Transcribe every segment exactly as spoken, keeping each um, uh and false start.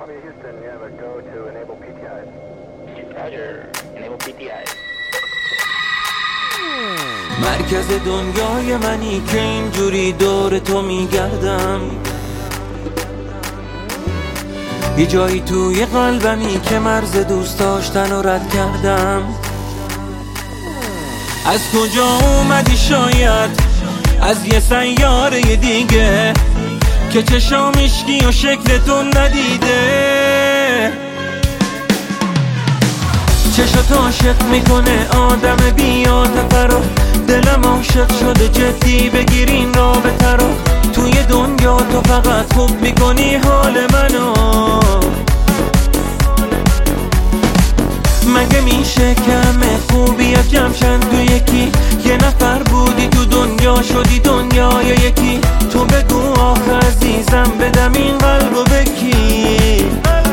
Columbia, Houston, you have a go to enable P T Is. Roger, enable P T Is. مرکز دنیای منی که اینجوری دور تو میگردم، یه جایی توی قلبمی که مرز دوست داشتن رو رد کردم. از کجا اومدی شاید از یه سیاره دیگه که چشام اشکی و شکلتون ندیده، چشات عاشق میکنه آدم بی‌عاطفه رو، دلم عاشق شده جدی بگیرین رابطه رو، توی دنیا تو فقط خوب میکنی حال منو. مگه میشه که همه خوبیات جمعشن تو یکی، یه نفر بودی تو دنیا شدی دنیا یا یکی، تو بگو آخه عزیزم بدم این قلبو بکی.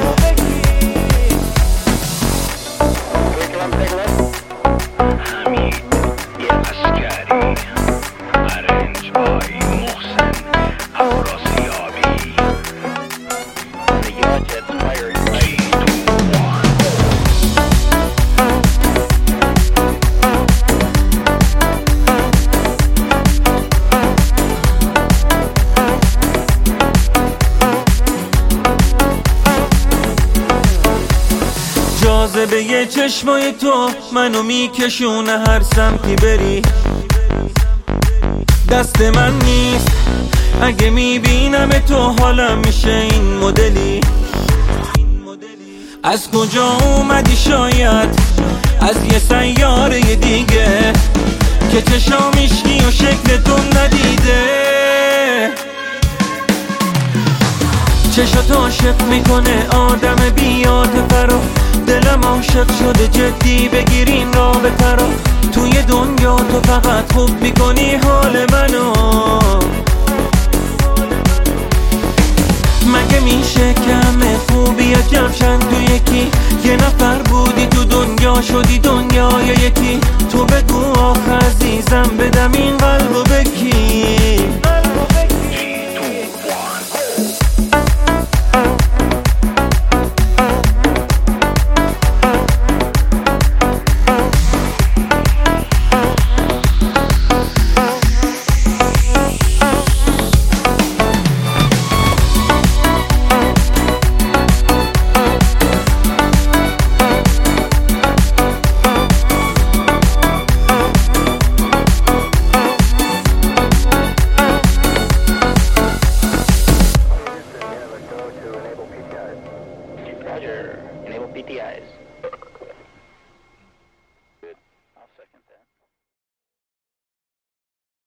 جاذبه یه چشمای تو منو میکشونه هر سمتی بری، دست من نیست اگه میبینم تو حالم میشه این مدلی. از کجا اومدی شاید از یه سیاره دیگه که چشام اشکی و شکلتون ندیده، چشات عاشق میکنه آدم بی‌عاطفه رو، دلم عاشق شده جدی بگیرین رابطه رو، توی دنیا تو فقط خوب میکنی حال منو. مگه میشه که همه خوبیات جمعشن تو یکی، یه نفر بودی تو دنیا شدی دنیا یا یکی، تو بگو آخه عزیزم بدم این قلبو بکی. Roger, enable P T Is.